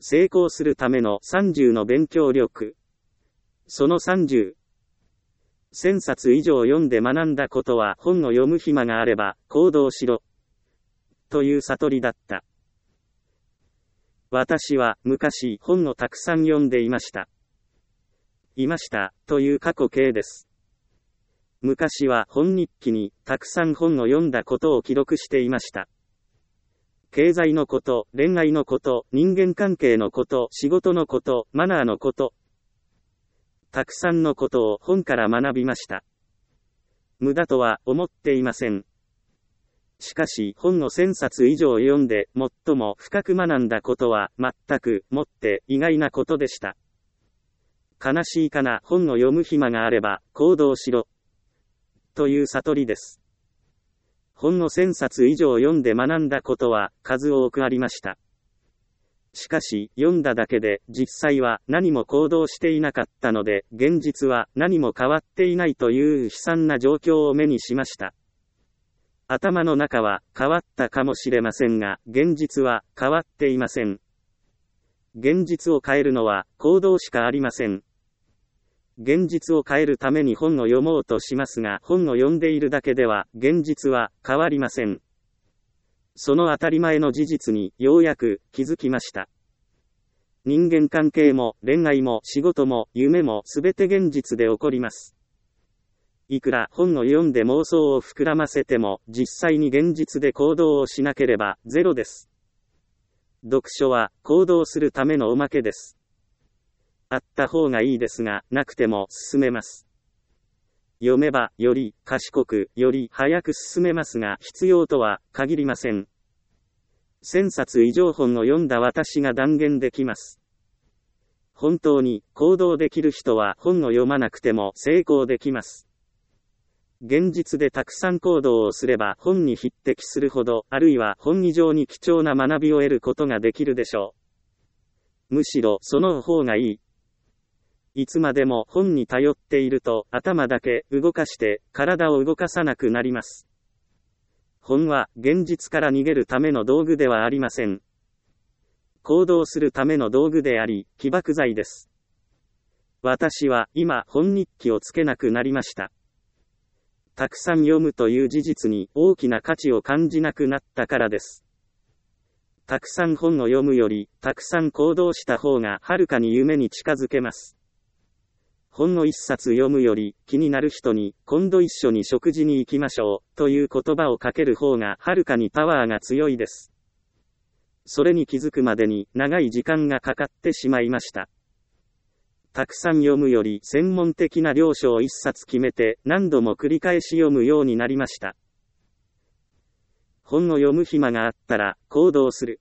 成功するための30の勉強力。その30。1000冊以上読んで学んだことは本を読む暇があれば行動しろ。という悟りだった。私は昔本をたくさん読んでいました。という過去形です。昔は本日記にたくさん本を読んだことを記録していました。経済のこと、恋愛のこと、人間関係のこと、仕事のこと、マナーのこと。たくさんのことを本から学びました。無駄とは思っていません。しかし本を1000冊以上読んで最も深く学んだことは全くもって意外なことでした。悲しいかな。本を読む暇があれば行動しろ。という悟りです。本を1000冊以上読んで学んだことは数多くありました。しかし、読んだだけで実際は何も行動していなかったので、現実は何も変わっていないという悲惨な状況を目にしました。頭の中は変わったかもしれませんが、現実は変わっていません。現実を変えるのは行動しかありません。現実を変えるために本を読もうとしますが、本を読んでいるだけでは現実は変わりません。その当たり前の事実にようやく気づきました。人間関係も恋愛も仕事も夢もすべて現実で起こります。いくら本を読んで妄想を膨らませても実際に現実で行動をしなければゼロです。読書は行動するためのおまけです。あった方がいいですが、なくても進めます。読めばより賢く、より早く進めますが、必要とは限りません。1000冊以上本を読んだ私が断言できます。本当に行動できる人は本を読まなくても成功できます。現実でたくさん行動をすれば本に匹敵するほど、あるいは本以上に貴重な学びを得ることができるでしょう。むしろその方がいい。いつまでも本に頼っていると頭だけ動かして体を動かさなくなります。本は現実から逃げるための道具ではありません。行動するための道具であり、起爆剤です。私は今本日記をつけなくなりました。たくさん読むという事実に大きな価値を感じなくなったからです。たくさん本を読むより、たくさん行動した方がはるかに夢に近づけます。本を一冊読むより、気になる人に、今度一緒に食事に行きましょう、という言葉をかける方がはるかにパワーが強いです。それに気づくまでに長い時間がかかってしまいました。たくさん読むより専門的な領書を一冊決めて何度も繰り返し読むようになりました。本を読む暇があったら行動する。